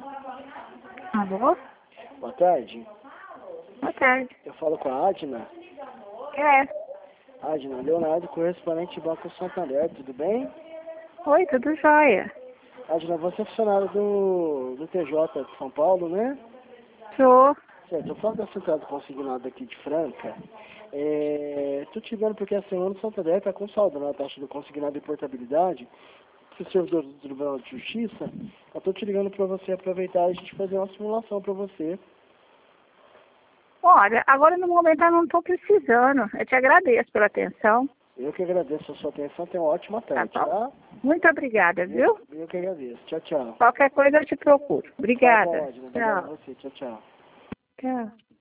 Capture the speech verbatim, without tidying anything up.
Alô? Boa tarde. Boa tarde. Eu falo com a Adna. É. Adna, Leonardo, correspondente Banco Santander, tudo bem? Oi, tudo jóia. Adna, você é funcionário do, do T J de São Paulo, né? Sou. Certo, eu falo da central do consignado aqui de Franca. É, tô te ligando porque a semana do Santander está com saldo na taxa do consignado de portabilidade. Os servidores do Tribunal de Justiça, eu tô te ligando para você aproveitar e a gente fazer uma simulação para você. Olha, agora no momento eu não estou precisando. Eu te agradeço pela atenção. Eu que agradeço a sua atenção, tenha uma ótima tarde, Tá bom? tá? Muito obrigada, viu? Eu, eu que agradeço. Tchau, tchau. Qualquer coisa eu te procuro. Tá bom, Obrigada. Adna, obrigado a Tchau. você. Tchau, tchau. Tchau.